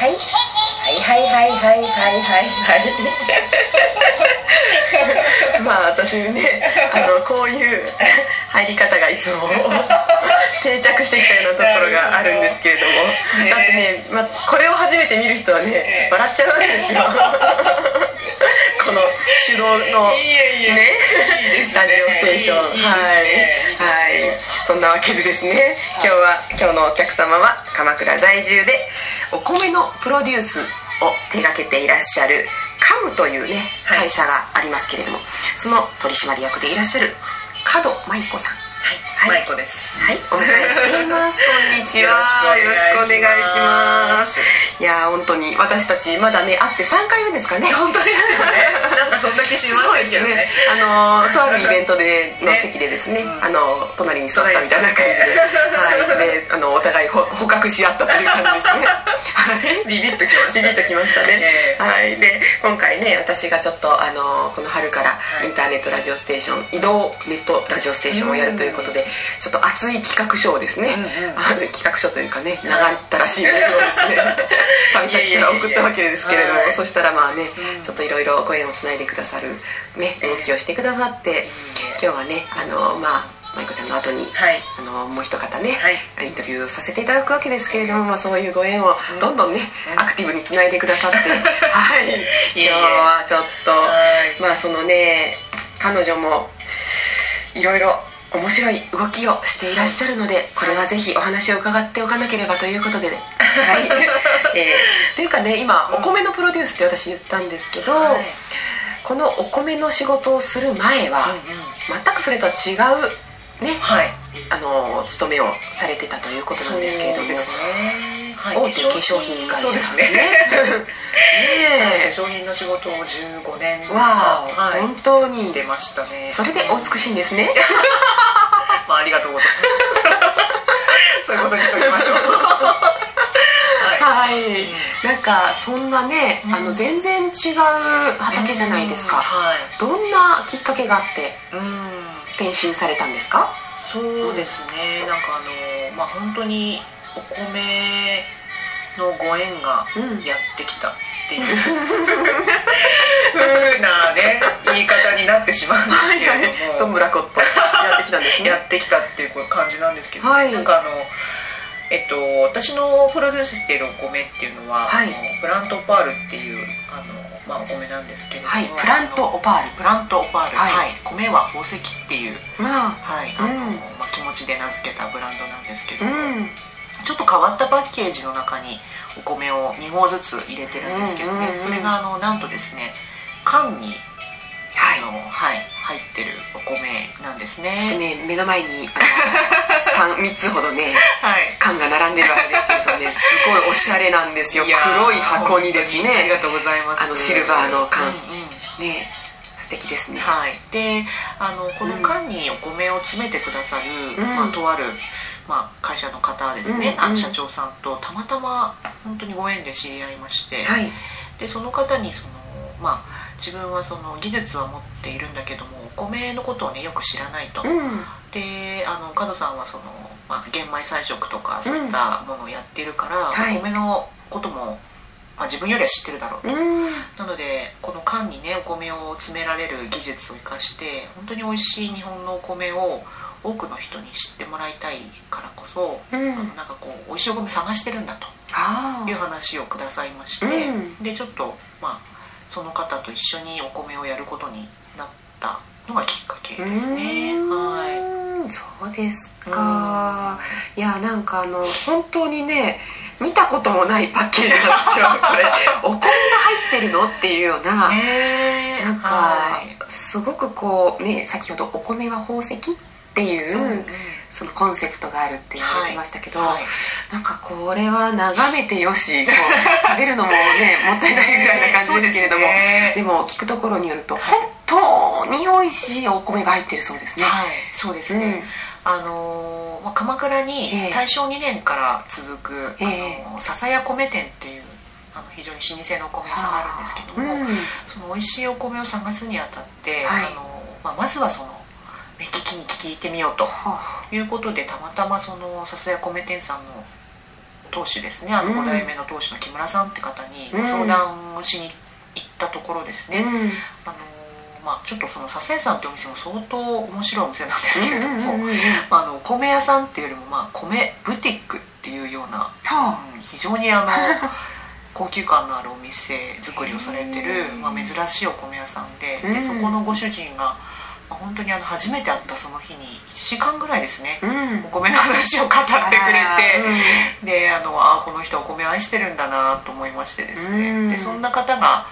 はいはいはいはいはいはいはいまあ私ねこういう入り方がいつも定着してきたようなところがあるんですけれども、だってね、これを初めて見る人はね笑っちゃうわけですよこの手動のねラジオステーション、はいそんなわけでですね、今日のお客様は鎌倉在住でお米のプロデュースを手掛けていらっしゃるカムというね会社がありますけれども、その取締役でいらっしゃる門舞子さん。 はい、舞子です。 はい、お願いしています。こんにちは。よろしくお願いします。いや本当に私たちまだね会って3回目ですかね。 本当ですよね。なんかそんだけ知りませんけどね。 とあるイベントでの席でですね、隣に座ったみたいな感じで、でお互い捕獲し合ったという感じですね。 ビビッときましたね。はい。で今回ね、私がちょっとこの春からインターネットラジオステーション、移動ネットラジオステーションをやるということで、ちょっと熱い企画書をですね、企画書というかね、長ったらしいメールをですね旅先から送ったわけですけれども、そしたらまあね、ちょっといろいろご縁をつないでくださるね動きをしてくださって、今日はね舞子ちゃんの後に、もう一方ね、インタビューをさせていただくわけですけれども、そういうご縁をどんどんね、アクティブにつないでくださって今日はちょっとそのね、彼女もいろいろ面白い動きをしていらっしゃるので、これはぜひお話を伺っておかなければということでね、っていうかね、今お米のプロデュースって私言ったんですけど、このお米の仕事をする前は全くそれとは違うね、勤めをされてたということなんですけれども、大手化粧品会社ですね。 化粧品の仕事を15年本当に出ましたね。 それでお美しいんですね。 ありがとうございますそういうことにしておきましょう。 なんかそんなね、全然違う畑じゃないですか。どんなきっかけがあって転身されたんですか？ そうですね、なんか本当にお米のご縁がやってきたっていう風なね言い方になってしまうんですけれども、 どんぶらこっとやってきたんですね。 やってきたっていう感じなんですけど、なんか私のプロデュースしているお米っていうのは、プラントオパールっていうお米なんですけれども、 プラントオパール、 米は宝石っていう、気持ちで名付けたブランドなんですけども、ちょっと変わったパッケージの中にお米を2合ずつ入れてるんですけどね、それがなんとですね、缶に入ってるお米なんですね。 ちょっとね、目の前に3つほどね、缶が並んでるわけですけどね、すごいおしゃれなんですよ。黒い箱にですね、 ありがとうございます。 シルバーの缶、ね、素敵ですね。 でこの缶にお米を詰めてくださる、とある会社の方ですね、社長さんとたまたま本当にご縁で知り合いまして、でその方に自分はその技術は持っているんだけども、お米のことをねよく知らないと、で門さんはその、玄米菜食とかそういったものをやっているから、お米のことも、自分よりは知ってるだろうと、なのでこの缶にねお米を詰められる技術を生かして本当に美味しい日本のお米を多くの人に知ってもらいたいからこそ、なんかこう美味しいお米探してるんだという話をくださいまして、でちょっとその方と一緒にお米をやることになったのがきっかけですね。 そうですか。いや、なんか本当にね、見たこともないパッケージなんですよこれお米が入ってるのっていうような、なんかすごくこうね、先ほどお米は宝石っていうそのコンセプトがあるって言われてましたけど、なんかこれは眺めてよし、こう食べるのもねもったいないぐらいな感じですけれども、でも聞くところによると本当に美味しいお米が入ってるそうですね。 そうですね、鎌倉に大正2年から続く笹屋米店っていう非常に老舗のお米屋さんがあるんですけども、その美味しいお米を探すにあたって、まずはその目利きに聞いてみようということで、たまたまその笹屋米店さんの当主ですね、5代目の当主の木村さんって方にご相談をしに行ったところですね、ちょっとその佐世さんってお店も相当面白いお店なんですけれども、お米屋さんっていうよりも米ブティックっていうような、非常に高級感のあるお店作りをされてる、珍しいお米屋さんで、そこのご主人が本当に初めて会ったその日に1時間ぐらいですね、お米の話を語ってくれて、でこの人はお米を愛してるんだなと思いましてですね、でそんな方が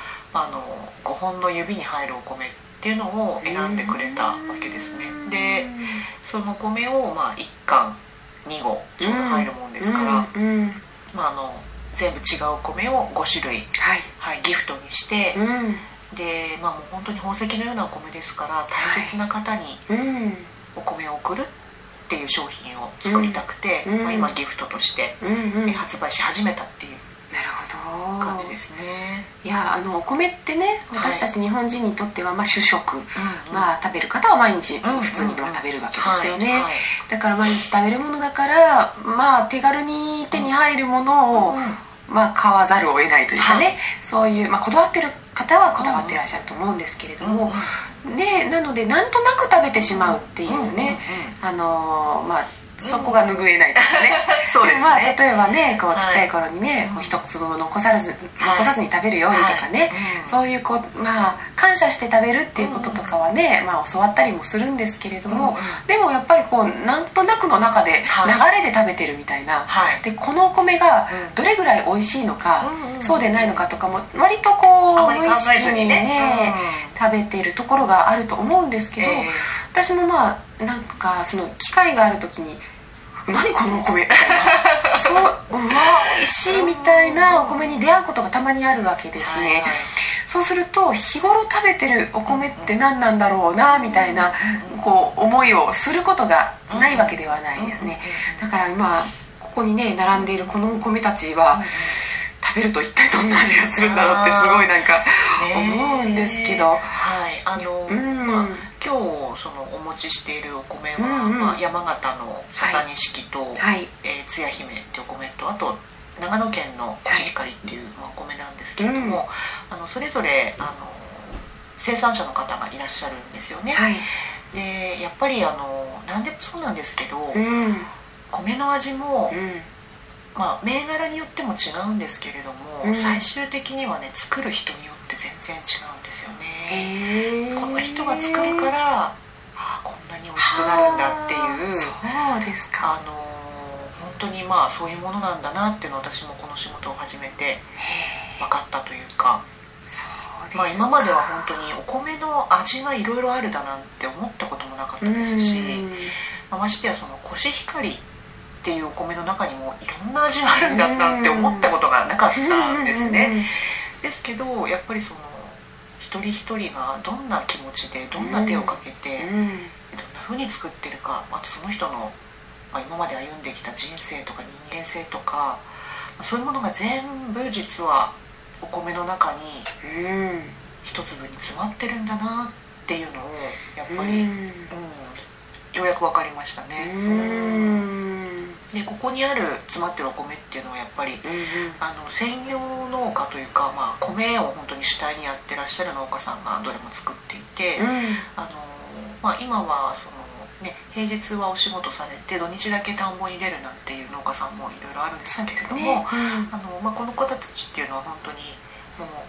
5本の指に入るお米っていうのを選んでくれたわけですね。でその米を1貫2合ちょうど入るもんですから、全部違うお米を5種類、ギフトにして、でもう本当に宝石のようなお米ですから大切な方にお米を送るっていう商品を作りたくて、今ギフトとして発売し始めたっていう感じですね。 いやお米ってね、私たち日本人にとっては主食、食べる方は毎日普通に食べるわけですよね。だから毎日食べるものだから手軽に手に入るものを買わざるを得ないというかね、そういうこだわってる方はこだわってらっしゃると思うんですけれども、なのでなんとなく食べてしまうっていうね、そこが拭えないというかねそうですね。 例えばねちっちゃい頃にね一粒も残さずに食べるようにとかね、そういう感謝して食べるっていうこととかはね教わったりもするんですけれども、でもやっぱりなんとなくの中で流れで食べてるみたいな、でこのお米がどれぐらい美味しいのか、そうでないのかとかも割と無意識にね食べてるところがあると思うんですけど、私もなんかその機会がある時に何このお米みたいなそう美味しいみたいなお米に出会うことがたまにあるわけですね。そうすると日頃食べてるお米って何なんだろうなみたいな思いをすることがないわけではないですね。だから今ここにね並んでいるこのお米たちは食べると一体どんな味がするんだろうってすごいなんか思うんですけど、 今日そのお持ちしているお米は、山形の笹錦と、つや姫っていうお米と、あと長野県のコシヒカリっていうお米なんですけれども、それぞれ生産者の方がいらっしゃるんですよね。でやっぱり何でもそうなんですけど、米の味も、銘柄によっても違うんですけれども、最終的にはね作る人によって全然違うんですよね。この人が作るからこんなに美味しくなるんだっていう、 そうですか。 本当にそういうものなんだなっていうのを私もこの仕事を始めて分かったというか、今までは本当にお米の味がいろいろあるだなんて思ったこともなかったですし、ましてやそのコシヒカリっていうお米の中にもいろんな味があるんだなって思ったことがなかったんですね。ですけどやっぱりその一人一人がどんな気持ちでどんな手をかけて、どんな風に作ってるか、あとその人の、今まで歩んできた人生とか人間性とか、そういうものが全部実はお米の中に一粒に詰まってるんだなっていうのをやっぱり、ようやく分かりましたね。でここにある詰まってるお米っていうのはやっぱり、専業農家というか、米を本当に主体にやってらっしゃる農家さんがどれも作っていて、今はその、平日はお仕事されて土日だけ田んぼに出るなんていう農家さんもいろいろあるんですけれども、この方たちっていうのは本当にもう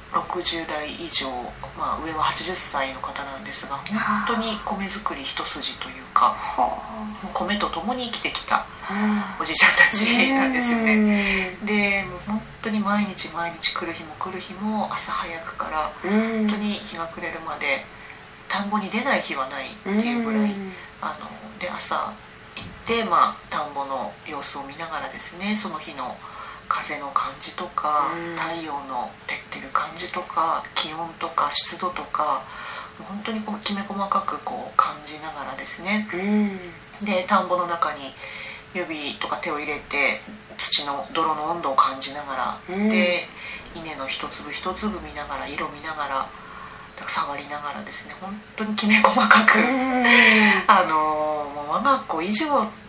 60代以上、上は80歳の方なんですが、本当に米作り一筋というか、米と共に生きてきたおじいちゃんたちなんですよね。でもう本当に毎日毎日来る日も来る日も朝早くから本当に日が暮れるまで田んぼに出ない日はないっていうぐらい、で朝行って田んぼの様子を見ながらですね、その日の風の感じとか、太陽の照ってる感じとか、気温とか湿度とか、本当にきめ細かく感じながらですね、で田んぼの中に指とか手を入れて土の泥の温度を感じながら、で稲の一粒一粒見ながら、色見ながら、触りながらですね、本当にきめ細かくもう我が子以上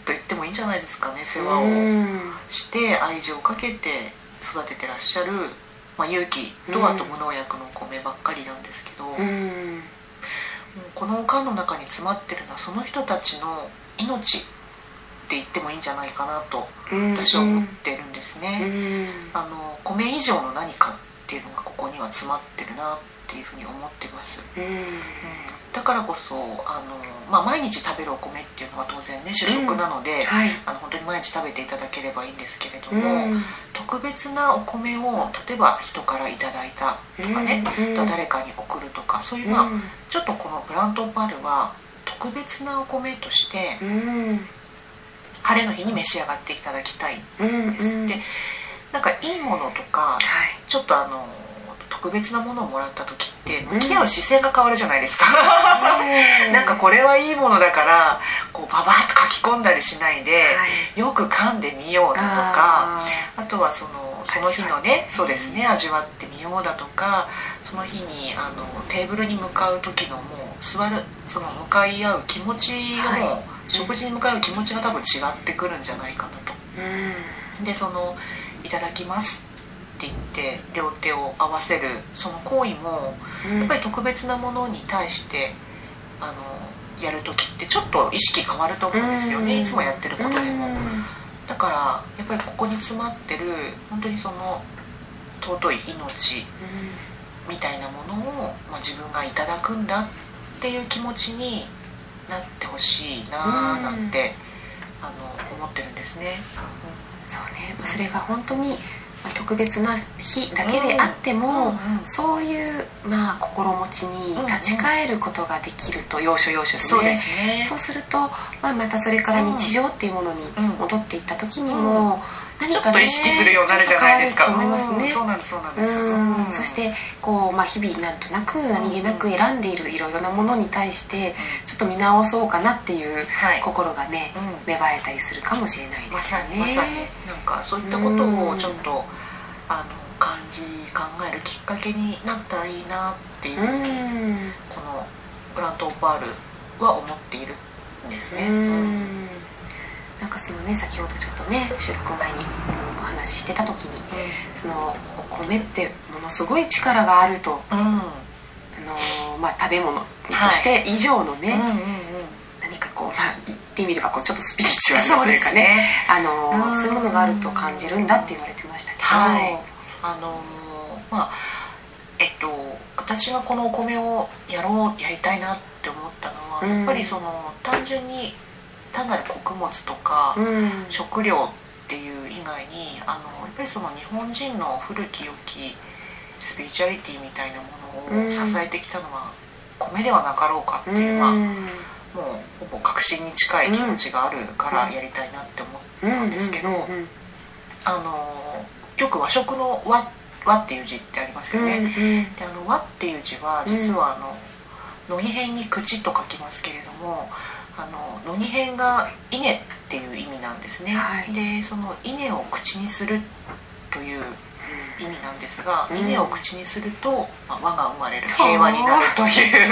と言ってもいいんじゃないですかね。世話をして愛情をかけて育ててらっしゃる、勇気とあと無農薬のお米ばっかりなんですけど、この缶の中に詰まってるのはその人たちの命って言ってもいいんじゃないかなと私は思ってるんですね。米以上の何かっていうのがここには詰まってるなっていうふうに思ってます。だからこそ毎日食べるお米っていうのは当然ね主食なので、本当に毎日食べていただければいいんですけれども、特別なお米を例えば人からいただいたとかね、誰かに送るとか、そういうちょっとこのプラントオパールは特別なお米として晴れの日に召し上がっていただきたいんです。でなんかいいものとか、ちょっと特別なものをもらった時って向き合う姿勢が変わるじゃないですか。なんかこれはいいものだからこうババッと書き込んだりしないで、よく噛んでみようだとか、あとはその日のね、そうですね、味わってみようだとか、その日にテーブルに向かう時のもう座るその向かい合う気持ちがもう、食事に向かう気持ちが多分違ってくるんじゃないかなと。でいただきますって言って両手を合わせるその行為もやっぱり特別なものに対してやる時ってちょっと意識変わると思うんですよね、いつもやってることでも。だからやっぱりここに詰まってる本当にその尊い命みたいなものを、自分がいただくんだっていう気持ちになってほしいななんて思ってるんですね。 そうね、それが本当に特別な日だけであっても、そういう心持ちに立ち返ることができると、要所要所でね。そうすると、またそれから日常っていうものに戻っていった時にも、 何かね、ちょっと意識するようになるじゃないですか。 と思いますね。 そうなんです、そうなんです。 そしてこう、日々なんとなく何気なく選んでいるいろいろなものに対してちょっと見直そうかなっていう心がね、芽生えたりするかもしれないですよね。 まさになんかそういったことをちょっと考えるきっかけになったらいいなっていうふうにこのプラントオパールは思っているんですね。 なんかそのね、先ほどちょっとね収録前にお話ししてた時に、そのお米ってものすごい力があると、食べ物として以上のね、何かこう言ってみればちょっとスピリチュアルというかね、そういうものがあると感じるんだって言われてましたけど、 私がこのお米をやりたいなって思ったのは、やっぱりその単なる穀物とか、食料っていう以外にやっぱりその日本人の古き良きスピリチュアリティみたいなものを支えてきたのは米ではなかろうかっていう、もうほぼ確信に近い気持ちがあるからやりたいなって思ったんですけど、よく和食の和っていう字ってありますよね。で和っていう字は実は乃木編に口と書きますけれども、乃木編が稲っていう意味なんですね。でその稲を口にするという意味なんですが、稲を口にすると、和が生まれる、平和になるという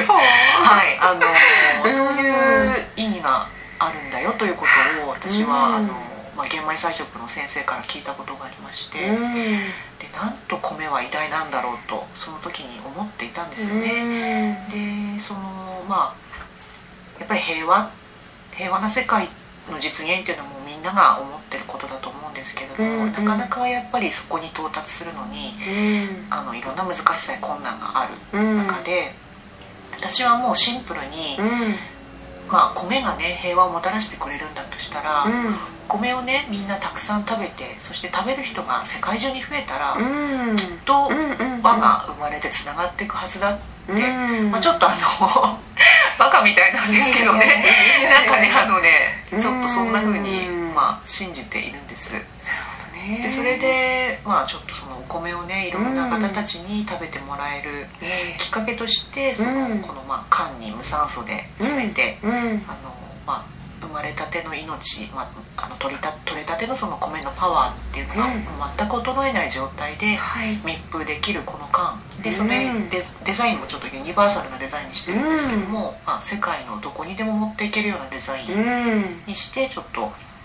そういう意味があるんだよということを私は玄米菜食の先生から聞いたことがありまして、でなんと米は偉大なんだろうとその時に思っていたんですよね。でやっぱり平和な世界の実現っていうのはもうみんなが思ってることだと思うんですけども、なかなかやっぱりそこに到達するのに、いろんな難しさや困難がある中で、私はもうシンプルに、米がね平和をもたらしてくれるんだとしたら、米をねみんなたくさん食べて、そして食べる人が世界中に増えたら、きっと和が生まれてつながっていくはずだって、ちょっとバカみたいなんですけどね、なんかねちょっとそんな風に信じているんです。でそれでちょっとそのお米をねいろんな方たちに食べてもらえるきっかけとして、この缶に無酸素で詰めて、生まれたての命、取れたてのその米のパワーっていうのが全く衰えない状態で密封できるこの缶で、それでデザインもちょっとユニバーサルなデザインにしてるんですけども、世界のどこにでも持っていけるようなデザインにしてちょっと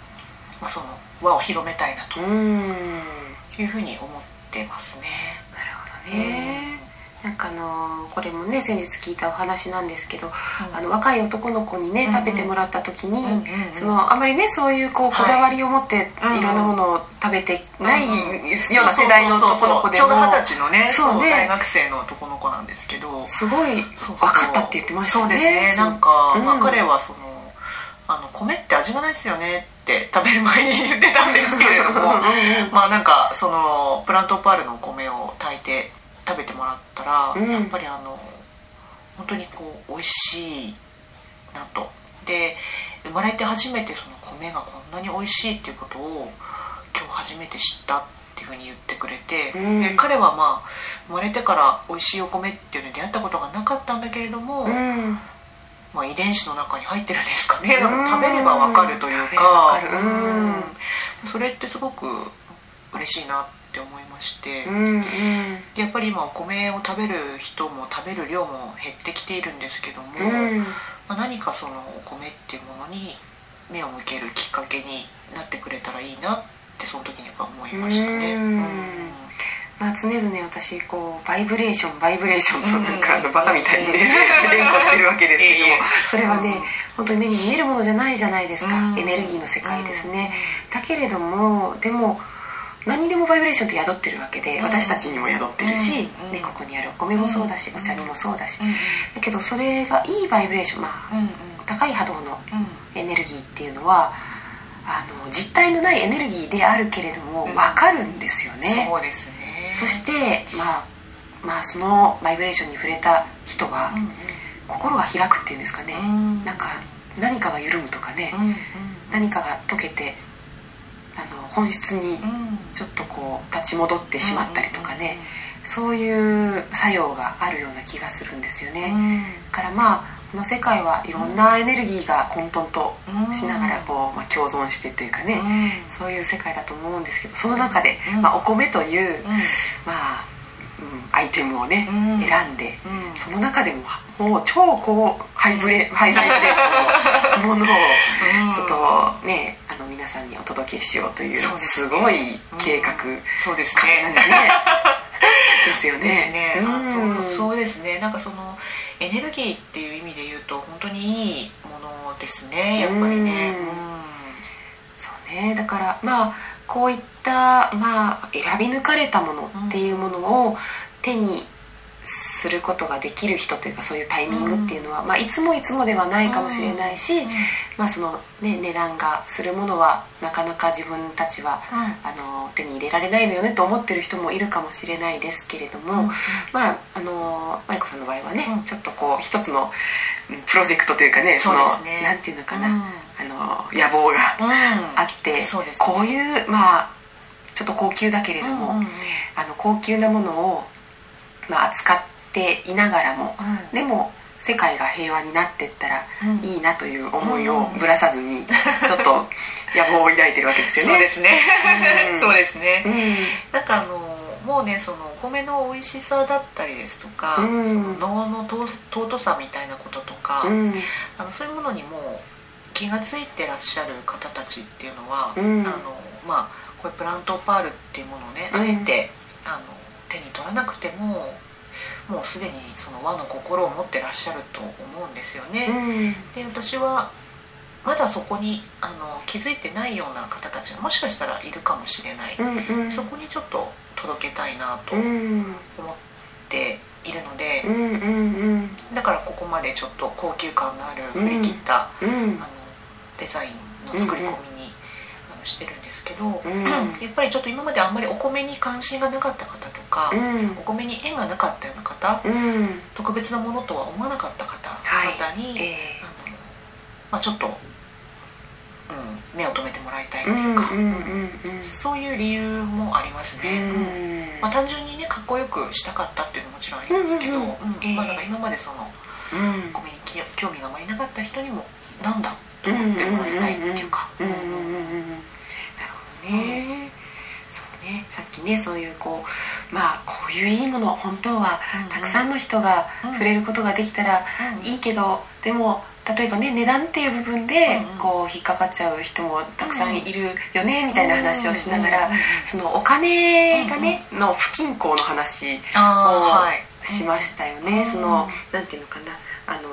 その輪を広めたいなというふうに思ってますね。 なるほどね。なんかこれもね先日聞いたお話なんですけど、若い男の子にね食べてもらった時に、あまりねそういうこだわりを持っていろんなものを食べてないような世代の男の子でも、 ちょうど20歳のね大学生の男の子なんですけど、 すごい分かったって言ってましたね。 そうですね。なんか彼は米って味がないですよねって食べる前に言ってたんですけれどもなんかプラントオパールのお米を炊いて食べてもらったら、やっぱり本当に美味しいなと。で生まれて初めてその米がこんなに美味しいっていうことを今日初めて知ったっていうふうに言ってくれて、で彼は生まれてから美味しいお米っていうのに出会ったことがなかったんだけれども、遺伝子の中に入ってるんですかね。食べれば分かるというか、それってすごく嬉しいなって思いまして、でやっぱり今お米を食べる人も食べる量も減ってきているんですけども、何かそのお米っていうものに目を向けるきっかけになってくれたらいいなってその時にやっぱ思いましたね。 常々私バイブレーションとなんかバカみたいにね連呼してるわけですけども、それはね本当に目に見えるものじゃないじゃないですか。エネルギーの世界ですね。だけれどもでも何にでもバイブレーションって宿ってるわけで、私たちにも宿ってるし、ここにあるお米もそうだし、お茶にもそうだし、だけどそれがいいバイブレーション、高い波動のエネルギーっていうのは実体のないエネルギーであるけれども分かるんですよね。 そうですね。 そしてそのバイブレーションに触れた人は心が開くっていうんですかね、なんか何かが緩むとかね、何かが溶けて本質にちょっと立ち戻ってしまったりとかね、そういう作用があるような気がするんですよね。だからこの世界はいろんなエネルギーが混沌としながら共存してというかね、そういう世界だと思うんですけど、その中でお米というアイテムをね選んで、その中でももう超ハイバイブレーションのものをちょっとね皆さんにお届けしようというすごい計画そうですねですよね。 そうですね。なんかそのエネルギーっていう意味で言うと本当にいいものですね、やっぱりね。 そうね。だからこういった選び抜かれたものっていうものを手にすることができる人というか、そういうタイミングっていうのは、いつもではないかもしれないし、そのね値段がするものはなかなか自分たちは、手に入れられないのよねと思ってる人もいるかもしれないですけれども、舞子さんの場合はね、ちょっと一つのプロジェクトというかね、なんていうのかな、野望があって、こういうちょっと高級だけれども、高級なものを扱っていながらも、でも世界が平和になっていったらいいなという思いをぶらさずにちょっと野望を抱いてるわけですよね。 そうですねそうですね。なんかもうねそのお米の美味しさだったりですとか、その能の尊さみたいなこととか、そういうものにもう気がついてらっしゃる方たちっていうのは、これプラントオパールっていうものをね、あえて手に取らなくてももうすでにその和の心を持ってらっしゃると思うんですよね。で私はまだそこに気づいてないような方たちがもしかしたらいるかもしれない、そこにちょっと届けたいなと思っているので、だからここまでちょっと高級感のある振り切った、デザインの作り込みにしてるんですけど、やっぱりちょっと今まであんまりお米に関心がなかった方とか、お米に縁がなかったような方、特別なものとは思わなかった方に、ちょっと、目を留めてもらいたいっていうか、そういう理由もありますね。単純にねかっこよくしたかったっていうのももちろんありますけど、なんか今までそのお米に興味があまりなかった人にもなんだと思ってもらいたいっていうか。なるほどね。そうね、さっきねそういうこうういういいもの本当はたくさんの人が触れることができたらいいけど、でも例えばね、値段っていう部分でこう引っかかっちゃう人もたくさんいるよねみたいな話をしながら、そのお金がねの不均衡の話をしましたよね。そのなんていうのかな、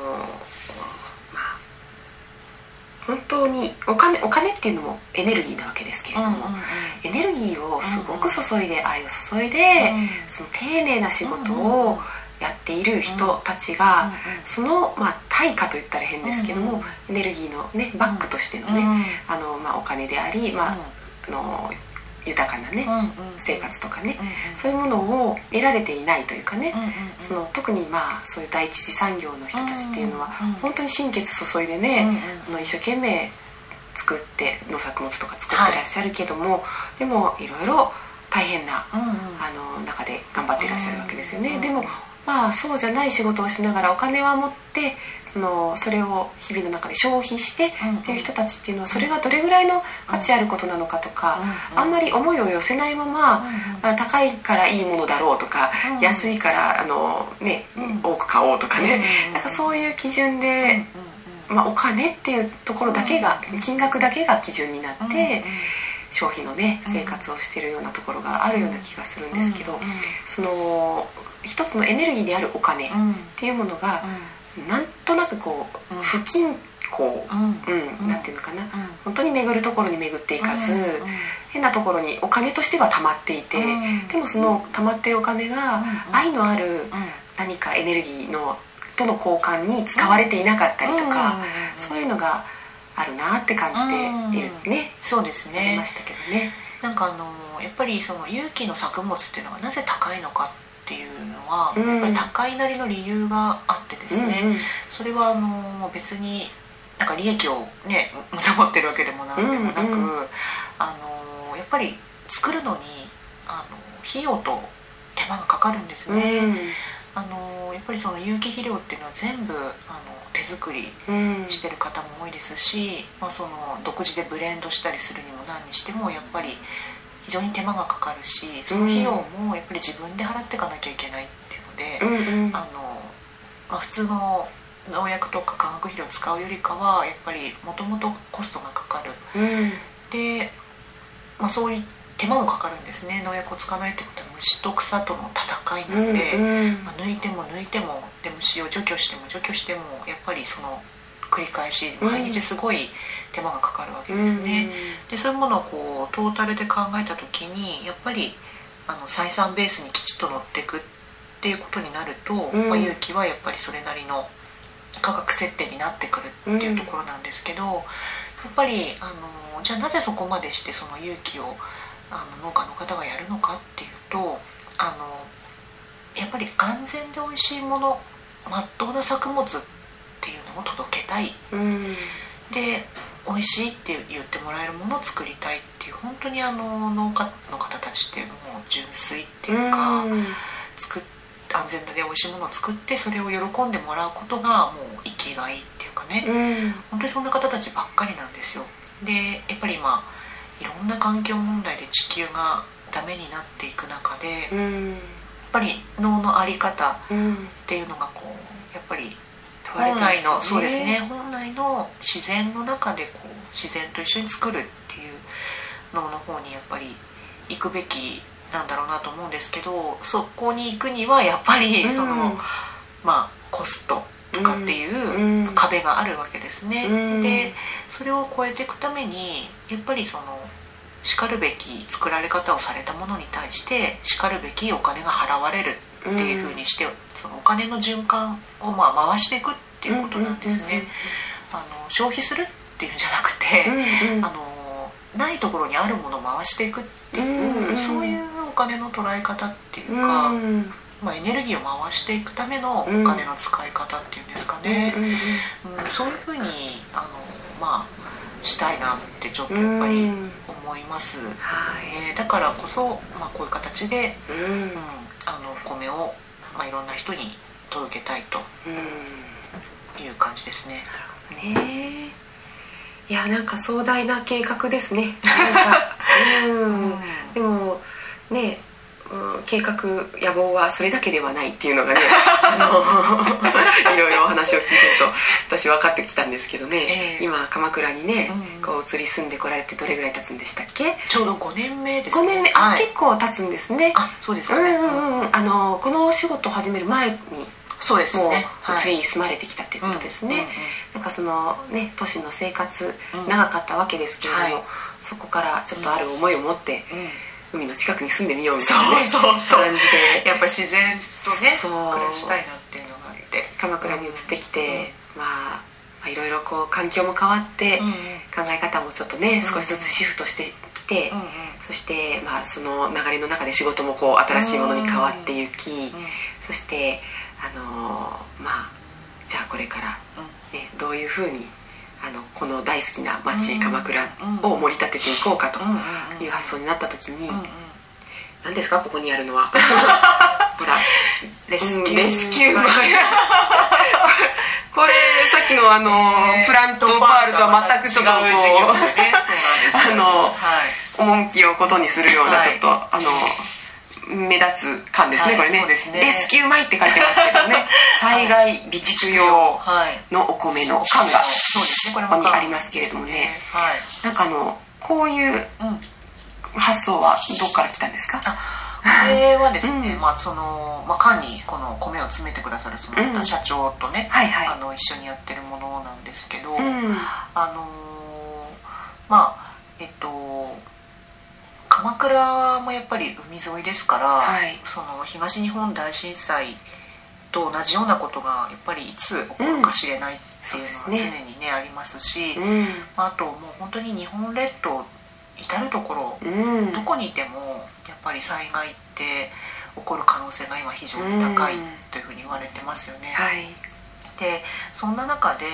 本当にお金っていうのもエネルギーなわけですけれども、エネルギーをすごく注いで、愛を注いで、その丁寧な仕事をやっている人たちが、その、対価といったら変ですけども、エネルギーの、ね、バックとしてのね、お金であり、豊かなね、生活とかね、そういうものを得られていないというかね、その特にそういう第一次産業の人たちっていうのは、本当に心血注いでね、一生懸命作って農作物とか作ってらっしゃるけども、でもいろいろ大変な、中で頑張っていらっしゃるわけですよね。でもそうじゃない仕事をしながらお金は持って、それを日々の中で消費してっていう人たちっていうのは、それがどれぐらいの価値あることなのかとか、あんまり思いを寄せないまま、高いからいいものだろうとか、安いから多く買おうとかね、なんかそういう基準で、お金っていうところだけが、金額だけが基準になって消費のね生活をしているようなところがあるような気がするんですけど、その一つのエネルギーであるお金っていうものが、なんとなくこう不均衡、なんていうのかな、本当に巡るところに巡っていかず、変なところにお金としては溜まっていて、でもその溜まっているお金が愛のある何かエネルギーとの交換に使われていなかったりとか、そういうのがあるなって感じているね。 そうですね。 ありましたけどね。 なんかやっぱりその有機の作物っていうのがなぜ高いのかっていうのは、やっぱり高いなりの理由があってですね、それは別になんか利益をね持ってるわけでもなんでもなく、やっぱり作るのに費用と手間がかかるんですね。やっぱりその有機肥料っていうのは全部手作りしてる方も多いですし、その独自でブレンドしたりするにも何にしてもやっぱり非常に手間がかかるし、その費用もやっぱり自分で払っていかなきゃいけないっていうので、普通の農薬とか化学肥料を使うよりかはやっぱりもともとコストがかかる、で、そういう手間もかかるんですね。農薬を使わないってことは虫と草との戦いなんで、抜いても抜いても、で虫を除去しても除去してもやっぱりその繰り返し毎日すごい手間がかかるわけですね。でそういうものをこうトータルで考えた時にやっぱり採算ベースにきちっと乗っていくっていうことになると、有機はやっぱりそれなりの価格設定になってくるっていうところなんですけど、やっぱりじゃあなぜそこまでしてその有機を農家の方がやるのかっていうと、やっぱり安全で美味しいもの、まっとうな作物っていうのを届けたい、で美味しいって言ってもらえるものを作りたいっていう、本当に農家の方たちっていうのも純粋っていうか、安全で美味しいものを作ってそれを喜んでもらうことがもう生きがいっていうかね、本当にそんな方たちばっかりなんですよ。でやっぱり今いろんな環境問題で地球がダメになっていく中で、やっぱり農の在り方っていうのがこうやっぱり本来の、そうですね、本来の自然の中でこう自然と一緒に作るっていう農の方にやっぱり行くべきなんだろうなと思うんですけど、そこに行くにはやっぱりその、コストとかっていう壁があるわけですね。でそれを超えていくためにやっぱりそのしかるべき作られ方をされたものに対してしかるべきお金が払われるっていうふうにして、そのお金の循環を回していくっていうことなんですね。消費するっていうんじゃなくて、ないところにあるものを回していくっていう、そういうお金の捉え方っていうか、エネルギーを回していくためのお金の使い方っていうんですかね、そういうふうにしたいなってちょっとやっぱり思います、だからこそ、こういう形で、お米を、いろんな人に届けたいという感じですね。 いやなんか壮大な計画ですね。でもね、 計画野望はそれだけではないっていうのがねいろいろお話を聞いてると私分かってきたんですけどね、今鎌倉にね、こう移り住んでこられてどれぐらい経つんでしたっけ？ ちょうど5年目ですね。 5年目、はい、結構経つんですね。 そうですかね。 このお仕事を始める前にそうですね、 もう移り住まれてきたっていうことですね。なんかそのね都市の生活長かったわけですけれども、そこからちょっとある思いを持って、海の近くに住んでみようみたいな、ね、感じでやっぱり自然とね暮らしたいなっていうのがあって鎌倉に移ってきて、まあいろいろこう環境も変わって、考え方もちょっとね、少しずつシフトしてきて、そして、まあ、その流れの中で仕事もこう新しいものに変わっていき、そしてまあじゃあこれから、ね、どういうふうにこの大好きな町、鎌倉を盛り立てていこうかという発想になった時に、何ですかここにあるのはほらレスキュー米これさっきのプラントパールとは全く違う事業でね趣をことにするようなちょっと目立つ缶ですね、これね。レスキュー米って書いてますけどね災害備蓄用のお米の缶がここにありますけれどもね、なんかこういう発想はどこから来たんですか？ これはですね、缶にこの米を詰めてくださるその社長とね、一緒にやってるものなんですけど、鎌倉もやっぱり海沿いですから、その東日本大震災と同じようなことがやっぱりいつ起こるかしれないっていうのは常にねありますし、あともう本当に日本列島至る所、どこにいてもやっぱり災害って起こる可能性が今非常に高いというふうに言われてますよね。でそんな中で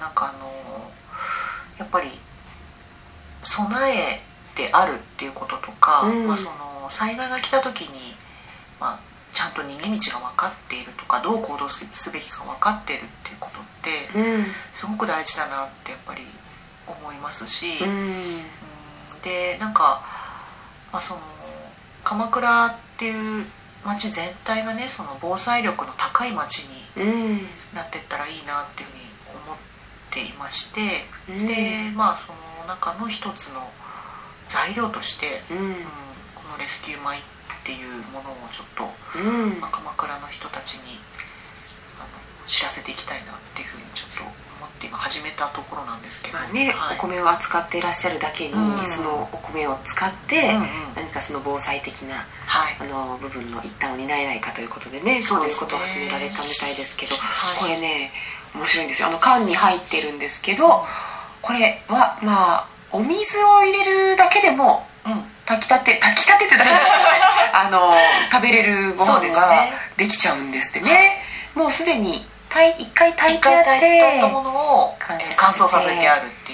やっぱり備えであるっていうこととか、その災害が来た時に、ちゃんと逃げ道が分かっているとかどう行動すべきか分かっているっていうことってすごく大事だなってやっぱり思いますし、でその鎌倉っていう町全体がねその防災力の高い町になっていったらいいなっていうふうに思っていまして、でその中の一つの材料として、このレスキュー米っていうものをちょっと、鎌倉の人たちに知らせていきたいなっていうふうにちょっと思って今始めたところなんですけど、 お米を扱っていらっしゃるだけに、そのお米を使って、何かその防災的な、部分の一端を担えないかということでね、そういうことを始められたみたいですけど、これね面白いんですよ。缶に入ってるんですけど、これはお水を入れるだけでも、炊きたてってだけですね食べれるご飯ができちゃうんですってね。もうすでに一回炊いてあってものを乾燥させてあるっていう。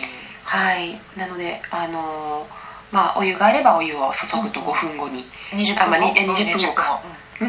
なのでお湯があればお湯を注ぐと5分後に 20分後か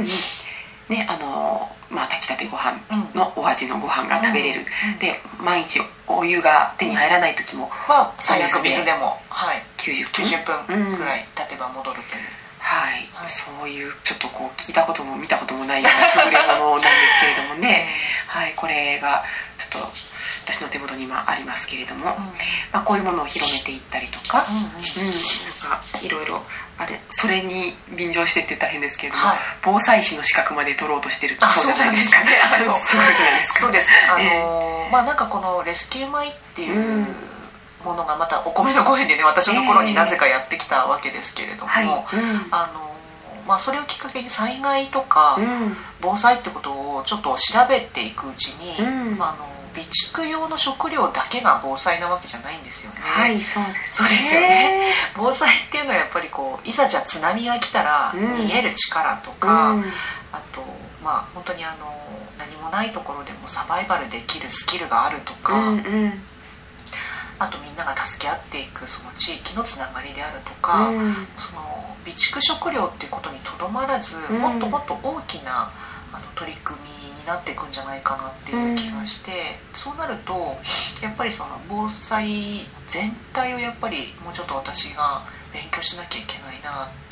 炊きたてご飯のお味のご飯が食べれる。で毎日お湯が手に入らない時も最悪水でも 90 分くらい経てば戻るという、 そういうちょっとこう聞いたことも見たこともないような優れものなんですけれどもねこれがちょっと私の手元に今ありますけれども、こういうものを広めていったりとか、いろいろそれに便乗してって言ったら変ですけれども、防災士の資格まで取ろうとしてるそうじゃないですかね。すごいじゃないですか。 そうですね。このレスキュー米っていうものがまたお米のご縁でね私のところになぜかやってきたわけですけれども、それをきっかけに災害とか防災ってことをちょっと調べていくうちに、備蓄用の食料だけが防災なわけじゃないんですよね。 そうですよね。防災っていうのはやっぱりいざじゃあ津波が来たら逃げる力とか、あと本当に何もないところでもサバイバルできるスキルがあるとか、あとみんなが助け合っていくその地域のつながりであるとか、その備蓄食料っていうことにとどまらず、もっともっと大きな取り組みになっていくんじゃないかなっていう気がして、そうなるとやっぱりその防災全体をやっぱりもうちょっと私が勉強しなきゃいけないなっていう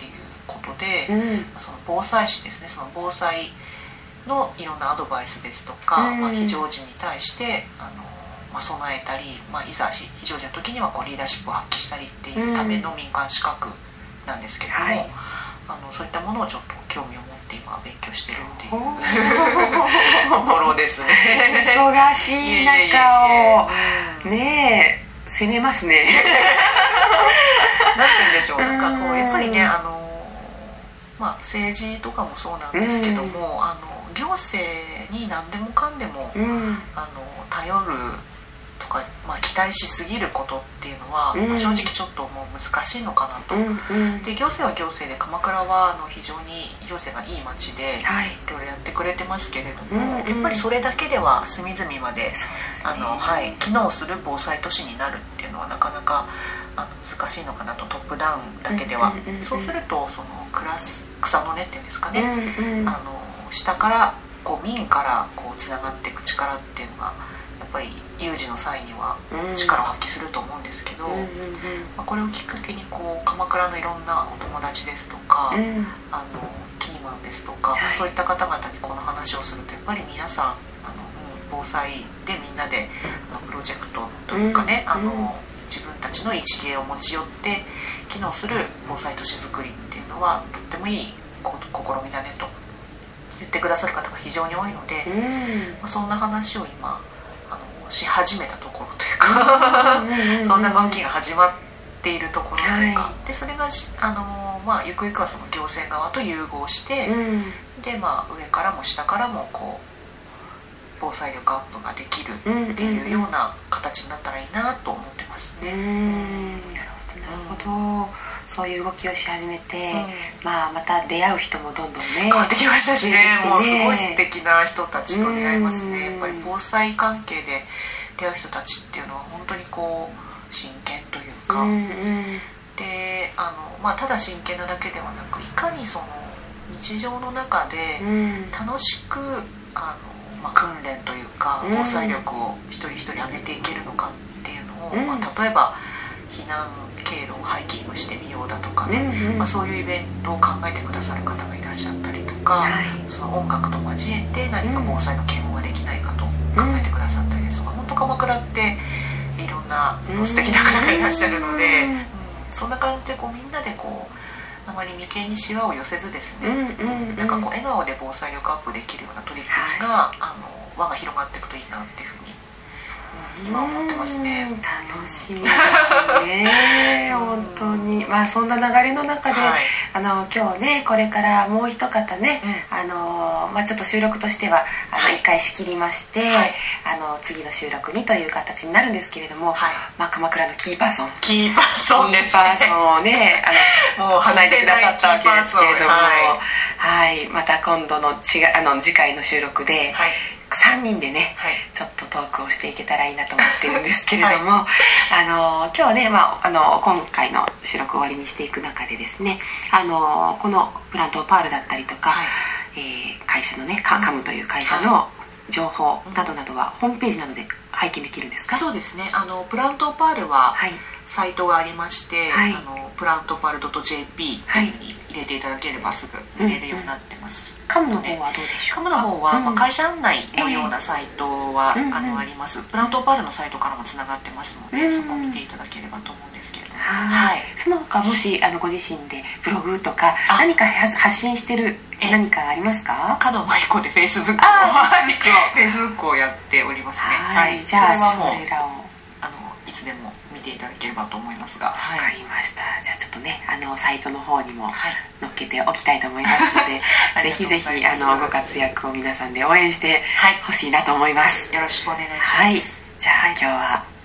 ことで、その防災士ですね、その防災のいろんなアドバイスですとか、非常時に対して備えたり、いざ非常時の時にはリーダーシップを発揮したりっていうための民間資格なんですけれども、そういったものをちょっと興味を持って今勉強してるっていうところですね。 忙しい中をねえ攻めますね。 なんて言うんでしょう、なんかやっぱりね、政治とかもそうなんですけども、行政に何でもかんでも、頼るとか、期待しすぎることっていうのは、正直ちょっともう難しいのかなと。で行政は行政で、鎌倉は非常に行政がいい町で、いろいろやってくれてますけれども、やっぱりそれだけでは隅々まで、機能する防災都市になるっていうのはなかなか難しいのかなと、トップダウンだけでは。そうするとその草の根っていうんですかね、下から民からつながっていく力っていうのがやっぱり有事の際には力を発揮すると思うんですけど、これをきっかけに鎌倉のいろんなお友達ですとか、キーマンですとか、そういった方々にこの話をすると、やっぱり皆さん防災でみんなでプロジェクトというかね、自分たちの一芸を持ち寄って機能する防災都市づくりっていうのはとってもいい試みだねと言ってくださる方が非常に多いので、そんな話を今し始めたところというかそんな動きが始まっているところというか、でそれがゆくゆくはその行政側と融合して、で上からも下からも防災力アップができるっていうような形になったらいいなと思ってますね。 なるほど。そういう動きをし始めて、また出会う人もどんどんね変わってきましたしね、もうすごい素敵な人たちと出会いますね。やっぱり防災関係で出会う人たちっていうのは本当に真剣というか、でただ真剣なだけではなく、いかにその日常の中で楽しく訓練というか防災力を一人一人上げていけるのかっていうのを、例えば避難経路をハイキングしてみようだとかね、そういうイベントを考えてくださる方がいらっしゃったりとか、その音楽と交えて何か防災の啓蒙ができないかと考えてくださったりですとか、本当鎌倉っていろんな素敵な方がいらっしゃるので、そんな感じでみんなであまり眉間にしわを寄せずですね、なんか笑顔で防災力アップできるような取り組みが輪が広がっていくといいなっていうふうに今思ってますね。 楽しみですね。本当にそんな流れの中で、今日ね、これからもう一方ね、ちょっと収録としては一回仕切りまして、次の収録にという形になるんですけれども、鎌倉のキーパーソンですね。キーパーソンをねもう話してくださったわけですけれども、また今度の次回の収録で、3人でね、ちょっとトークをしていけたらいいなと思ってるんですけれども、今日ね、今回の収録終わりにしていく中でですね、このプラントパールだったりとか、会社のね、カムという会社の情報などなどはホームページなどで拝見できるんですか？ そうですね、プラントパールはサイトがありまして、プラントパール .jp に入れていただければすぐ見れるようになってます。 カムの方はどうでしょうか？ カムの方は、会社案内のようなサイトは、あります。プラントパールのサイトからもつながってますので、そこを見ていただければと思うんですけれども、 その他もしご自身でブログとか何か発信してる何かありますか？ 角舞子でフェイスブックをやっておりますね。 じゃあそれらをいつでも見ていただければと思いますが、 わかりました。じゃあちょっとねサイトの方にも載っけておきたいと思いますので、ぜひぜひご活躍を皆さんで応援してほしいなと思います。 よろしくお願いします。 じゃあ今日は